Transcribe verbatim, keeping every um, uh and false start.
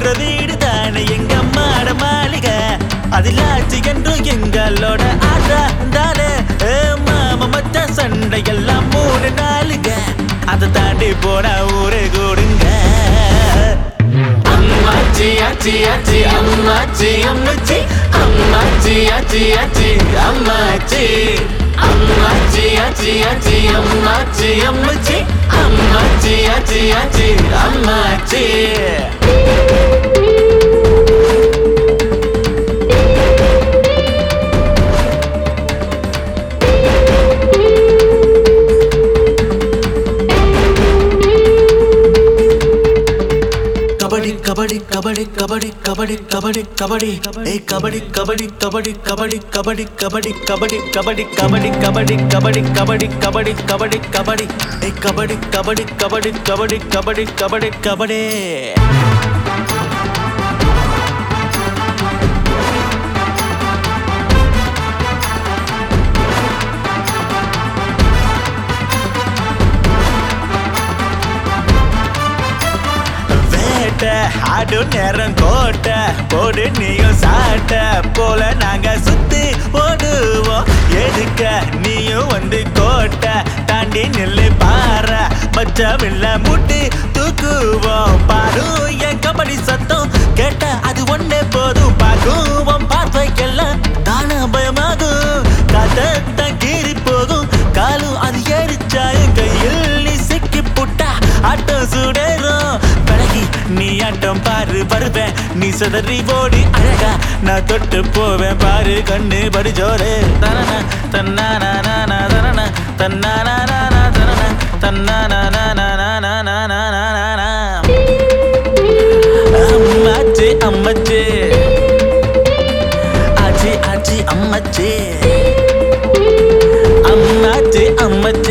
கூற வீடு தானே எங்க அம்மாட மாளிகை அதிலாச்சு என்றும் எங்களோட ஆட்டா தானே மாம மச்ச சண்டை எல்லாம் மூணு நாளுங்க அதை தாண்டி போனா ஊரு கூடுங்க அம்மாச்சி ஆச்சி ஆச்சி அம்மாச்சி அம்மாச்சி அம்மாச்சி ஆச்சி ஆச்சி அம்மாச்சி அம்மாச்சி ஆச்சி ஆச்சி அம்மாச்சி அம்மாச்சி அம்மாச்சி ஆச்சி ஆச்சி அம்மாச்சி कबड्डी कबड्डी कबड्डी कबड्डी कबड्डी कबड्डी ए कबड्डी कबड्डी कबड्डी कबड्डी कबड्डी कबड्डी कबड्डी कबड्डी कबड्डी कबड्डी कबड्डी कबड्डी कबड्डी कबड्डी कबड्डी ए कबड्डी कबड्डी कबड्डी कबड्डी कबड्डी कबड्डी कबड्डी ஆடு நேரம் கோட்ட போடு நீயும் சாட்ட போல நாங்க சுத்தி போடுவோம் எதுக்க நீயும் வந்து கோட்ட தாண்டி நெல்லு பாற மச்சமில்ல முட்டி தூக்குவோம் பாரு என் கபடி சத்தம் கேட்ட அது ஒன்னே போதும் பாக்குவோம் பார்வைக்கெல்லாம் தான பயமாகும் காத்த கீறி போகும் காலும் அது எரிச்சாயும் கையில் நீ சிக்கி புட்டா ஆட்டம் சுடரும் நீ ஆட்டம் பாரு வருவேன் நீ சதறி ஓடி அழகா நான் தொட்டு போவேன் பாரு கண்ணு படி ஜோரே தரண தன்னான தரண தன்னான தரண தன்னான அம்மாச்சி அம்மாச்சி ஆச்சி ஆச்சி அம்மாச்சி அம்மாச்சி அம்மாச்சி